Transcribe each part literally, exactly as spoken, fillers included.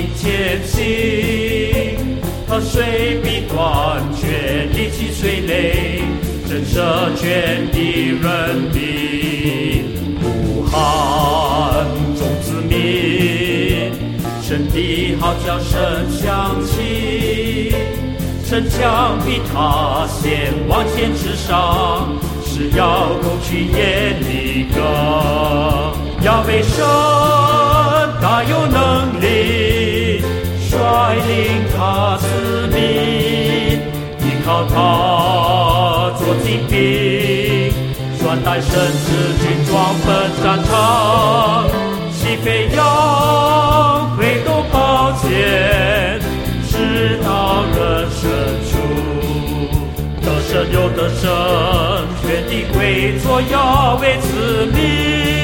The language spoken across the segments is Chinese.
前行，河水必断绝，力气虽累，震慑全地人民，呼喊众子民，神的号角声响起，城墙必塌陷，往前直上，是要攻取耶利哥。亚威神大有能力，率领他子民，依靠他做精兵，专带神之军装奔战场，西飞扬挥动宝剑，直到人生处，得胜又得胜，全地归作亚威子民。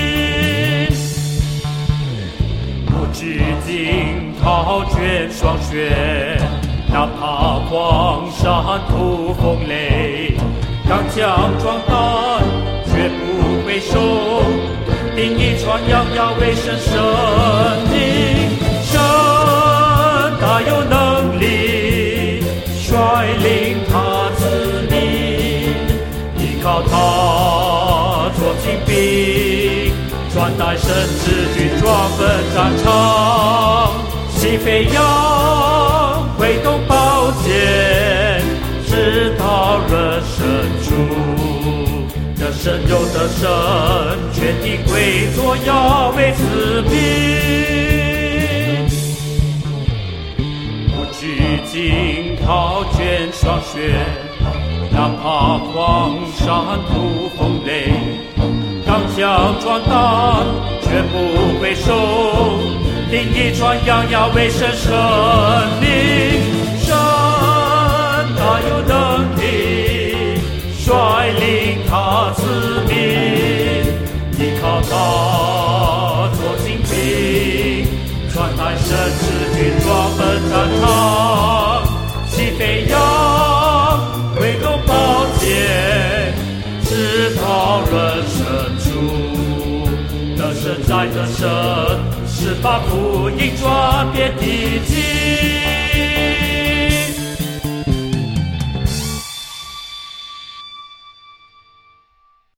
至今陶卷霜雪，哪怕黄山土风雷，刚强壮胆，绝不回首，定义传扬亚威神圣名。神大有能力，率领他子民，依靠他做精兵，专带神之军装奔战场，西飞扬挥动宝剑，直到人生处，得胜又得胜，全地归作亚威子民。不惧惊涛卷霜雪，哪怕黄山土风雷，刚强壮胆，绝不回首，定义传扬亚威神圣名。神大有能力，率领他子民，依靠他做精兵，专带神之军装奔战场，西飞扬挥动宝剑，直到人生处，得胜再得胜，是把福音转遍地